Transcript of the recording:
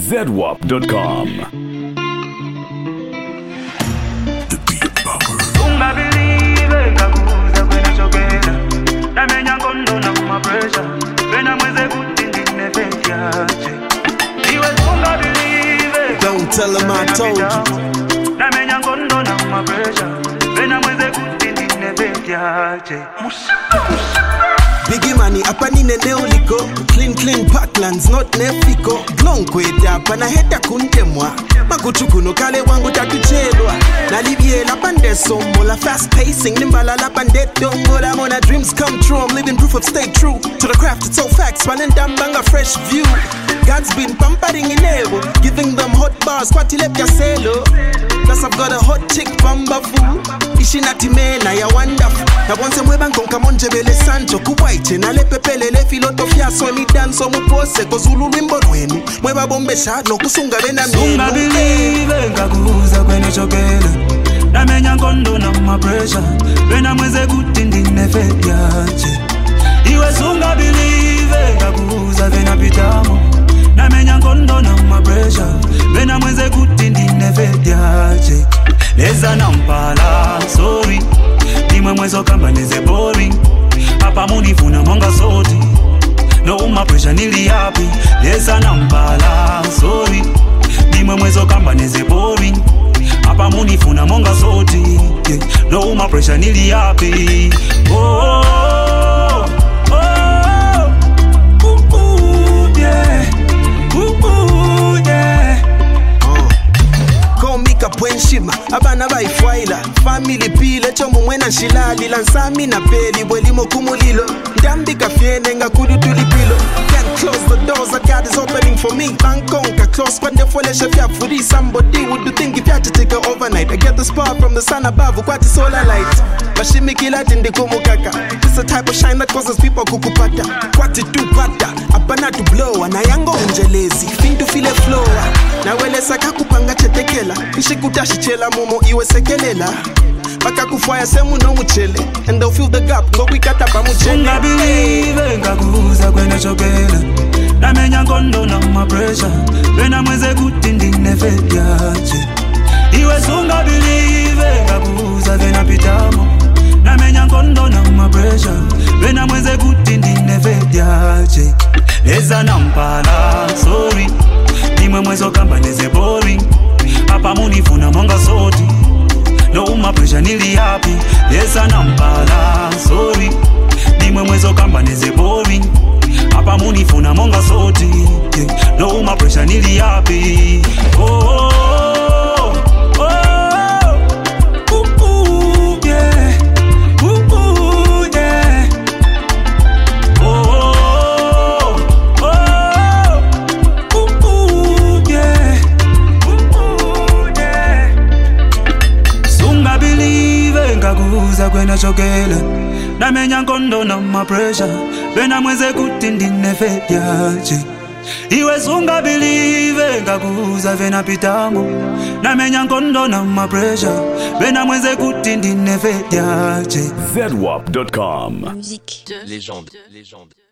ZWAP.com. The Beat Bomber. Ungabelieve ngakuza kwena chokela namenya ngondo na kuma pressure wena mweze kuti ndinefect yache iwe ungabelieve Don't tell him I told you. namenya ngondo na kuma pressure wena mweze kuti ndinefect yache Biggie money hapa nine neoliko. Clean parklands not nefiko. Glong kwete hapa na heta kuntemwa. Makuchukuno kale wangu takuchelwa. Nalibiela pande somola. Fast pacing nimbala la pande dongola. I'm on a dreams come true. I'm living proof of stay true to the craft, it's all facts. Walendambanga fresh view. God's been pampering in evo, giving them hot bars, kwati lepya selo. Plus I've got a hot chick bamba fool. Ishinati mena ya wonderful. Na bonse mweba nkonka monjebele sancho. Kuwaiche na lepepele le filosofia. So mi danso mupose kozulu wimbo lwenu. Mweba bombe shadlo kusunga bena minu. Ungabelieve ngakuza kwena chokela namenya ngondo na kuma pressure wena mweze kuti ndinefect yache iwe ungabelieve ngakuza vena pitamo namenya ngondo na kuma pressure wena mweze kuti ndinefect yache leza nampala sorry nimwe mwezo kamba neze boring hapa munifuna monga soti no uma pressure nili happy leza nampala sorry nimwe mwezo kamba neze boring hapa munifuna monga soti yeah. No uma pressure nili happy Shima, abana baifwaila family pile chomo mwena shilali lansami na peli bwelimo kumulilo ndambi kafiene ngakudu tulipilo can't close the doors that God is opening for me bankonka close when the foolish fya furi somebody would do think if you had to take her overnight I get the spark from the sun above kwati solar light bashimi kila tindi kumukaka it's the type of shine that causes people kukupata kwati tupata apana to blow na yango unjelezi fin to feel a flow na wele saka kupanga chetekela ishikutashi chela momo iwe sekelela baka kufaya semu no muchele and they'll fill the gap ngo wikata pa muchele ungabelieve ngakuza kwena chokela namenya ngondo na kuma pressure wena mweze kuti ndinefect yache iwe ungabelieve ngakuza vena pitamo namenya ngondo na kuma pressure wena mweze kuti ndinefect yache leza nampala sorry nimwe mwezo kamba neze boring hapa munifuna monga soti no uma pressure nili happy leza nampala sorry nimwe mwezo kamba neze boring hapa munifuna monga soti yeah. No uma pressure nili happy ngakuza kwena chokela namenya ngondo na kuma pressure wena mweze kuti ndinefect yache iwe ungabelieve ngakuza vena pitamo namenya ngondo na kuma pressure wena mweze kuti ndinefect yache ZWAP.com. Musique de légende.